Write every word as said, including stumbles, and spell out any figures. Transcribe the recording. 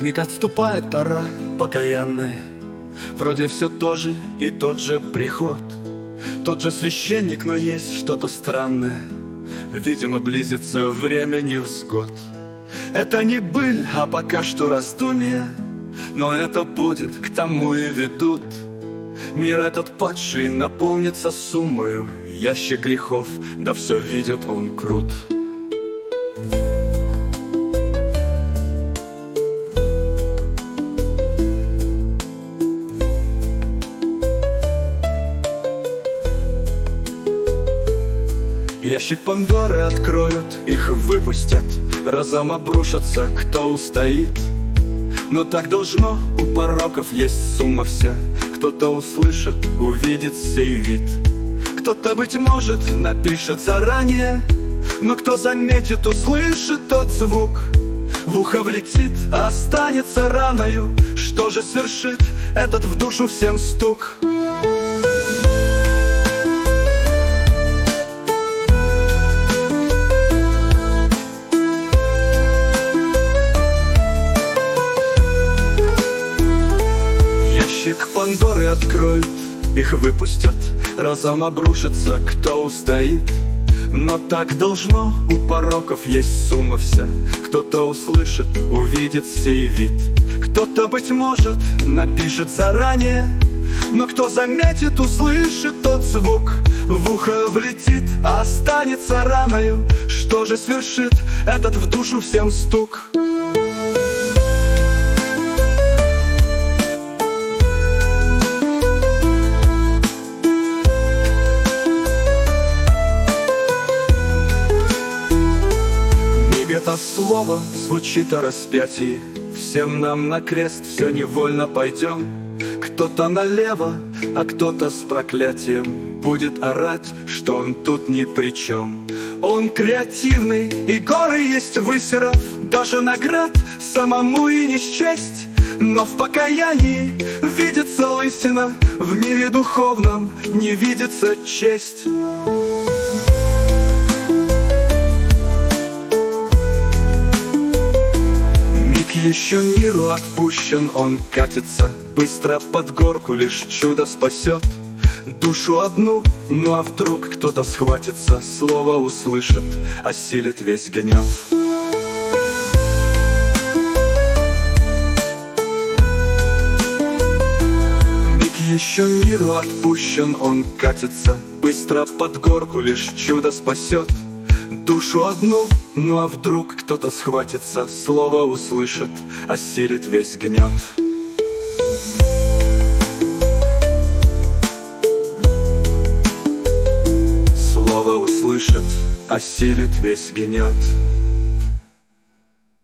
Ведь отступает пора покаянная, вроде все то же и тот же приход, тот же священник, но есть что-то странное. Видимо, близится время невзгод. Это не быль, а пока что раздумье, но это будет, к тому и ведут. Мир этот падший наполнится суммою ящик грехов, да все видит он крут. Ящик Пандоры откроют, их выпустят, разом обрушатся, кто устоит. Но так должно, у пороков есть сумма вся. Кто-то услышит, увидит сей вид. Кто-то, быть может, напишет заранее, но кто заметит, услышит тот звук. В ухо влетит, а останется раною. Что же свершит этот в душу всем стук? Ящик Пандоры откроют, их выпустят, разом обрушится, кто устоит. Но так должно, у пороков есть сумма вся. Кто-то услышит, увидит сей вид. Кто-то, быть может, напишет заранее, но кто заметит, услышит тот звук. В ухо влетит, а останется раною. Что же свершит этот в душу всем стук? Это слово звучит о распятии. Всем нам на крест все невольно пойдем. Кто-то налево, а кто-то с проклятием будет орать, что он тут ни при чем. Он креативный, и горы есть высеров, даже наград самому и не счесть. Но в покаянии видится лысина, в мире духовном не видится честь. Еще миру отпущен, он катится быстро под горку, лишь чудо спасет душу одну. Ну а вдруг кто-то схватится, слово услышит, осилит весь гнев. Миг еще миру отпущен, он катится быстро под горку, лишь чудо спасет душу одну. Ну а вдруг кто-то схватится, слово услышит, осилит весь гнев. Слово услышит, осилит весь гнет.